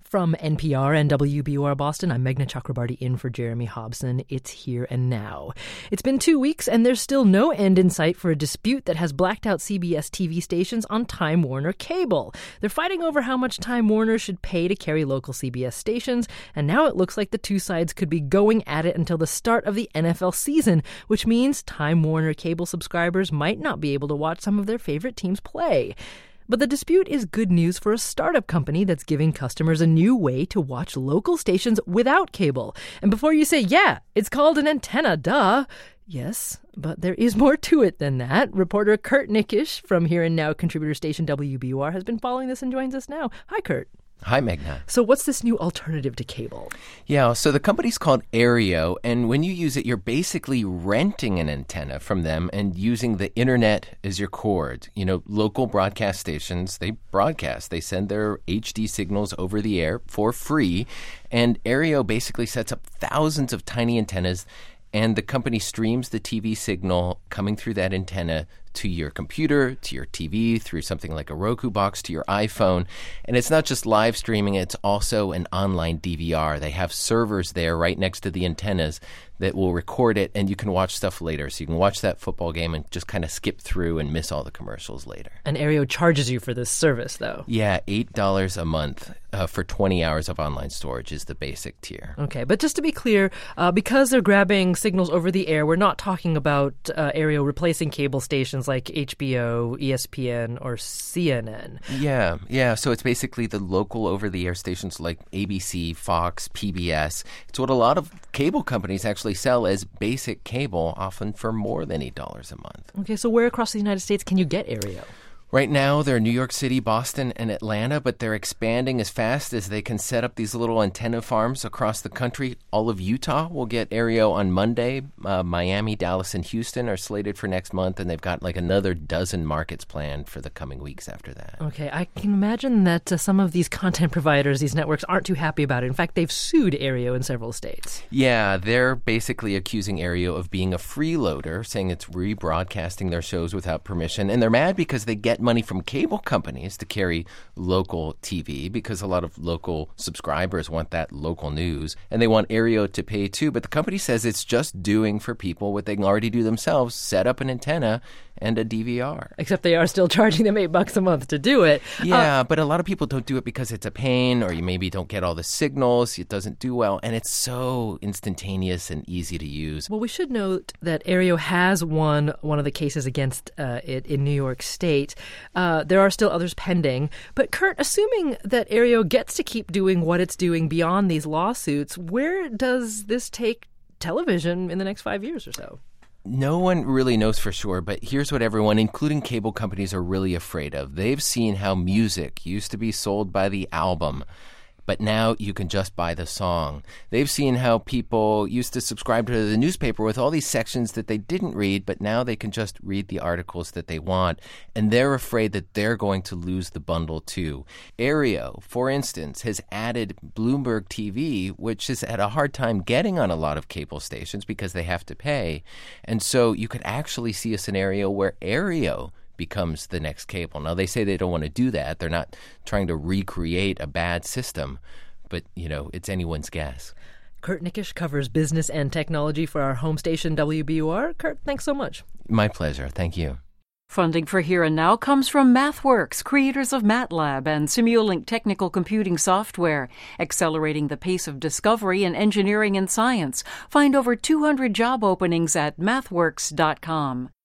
From NPR and WBUR Boston, I'm Meghna Chakrabarti in for Jeremy Hobson. It's here and now. It's been 2 weeks and there's still no end in sight for a dispute that has blacked out CBS TV stations on Time Warner Cable. They're fighting over how much Time Warner should pay to carry local CBS stations, and now it looks like the two sides could be going at it until the start of the NFL season, which means Time Warner Cable subscribers might not be able to watch some of their favorite teams play. But the dispute is good news for a startup company that's giving customers a new way to watch local stations without cable. And before you say, yeah, it's called an antenna, duh. Yes, but there is more to it than that. Reporter Kurt Nickisch from Here and Now contributor station WBUR has been following this and joins us now. Hi, Kurt. Hi, Meghna. So what's this new alternative to cable? Yeah, so the company's called Aereo, and when you use it, you're basically renting an antenna from them and using the internet as your cord. You know, local broadcast stations, they broadcast. They send their HD signals over the air for free, and Aereo basically sets up thousands of tiny antennas, and the company streams the TV signal coming through that antenna to your computer, to your TV, through something like a Roku box, to your iPhone. And it's not just live streaming, it's also an online DVR. They have servers there right next to the antennas that will record it, and you can watch stuff later. So you can watch that football game and just kind of skip through and miss all the commercials later. And Aereo charges you for this service, though. Yeah, $8 a month for 20 hours of online storage is the basic tier. Okay, but just to be clear, because they're grabbing signals over the air, we're not talking about Aereo replacing cable stations like HBO, ESPN, or CNN. Yeah. So it's basically the local over-the-air stations like ABC, Fox, PBS. It's what a lot of cable companies actually sell as basic cable, often for more than $8 a month. Okay, so where across the United States can you get Aereo? Right now, they're New York City, Boston, and Atlanta, but they're expanding as fast as they can set up these little antenna farms across the country. All of Utah will get Aereo on Monday. Miami, Dallas, and Houston are slated for next month, and they've got like another dozen markets planned for the coming weeks after that. Okay, I can imagine that some of these content providers, these networks, aren't too happy about it. In fact, they've sued Aereo in several states. Yeah, they're basically accusing Aereo of being a freeloader, saying it's rebroadcasting their shows without permission, and they're mad because they get money from cable companies to carry local TV because a lot of local subscribers want that local news, and they want Aereo to pay too. But the company says it's just doing for people what they can already do themselves, set up an antenna and a DVR. Except they are still charging them $8 a month to do it. Yeah, but a lot of people don't do it because it's a pain, or you maybe don't get all the signals, it doesn't do well, and it's so instantaneous and easy to use. Well, we should note that Aereo has won one of the cases against it in New York State. There are still others pending. But Kurt, assuming that Aereo gets to keep doing what it's doing beyond these lawsuits, where does this take television in the next 5 years or so? No one really knows for sure, but here's what everyone, including cable companies, are really afraid of. They've seen how music used to be sold by the album, but now you can just buy the song. They've seen how people used to subscribe to the newspaper with all these sections that they didn't read, but now they can just read the articles that they want, and they're afraid that they're going to lose the bundle too. Aereo, for instance, has added Bloomberg TV, which has had a hard time getting on a lot of cable stations because they have to pay, and so you could actually see a scenario where Aereo becomes the next cable. Now, they say they don't want to do that. They're not trying to recreate a bad system, but, it's anyone's guess. Kurt Nickisch covers business and technology for our home station, WBUR. Kurt, thanks so much. My pleasure. Thank you. Funding for Here and Now comes from MathWorks, creators of MATLAB and Simulink technical computing software, accelerating the pace of discovery in engineering and science. Find over 200 job openings at mathworks.com.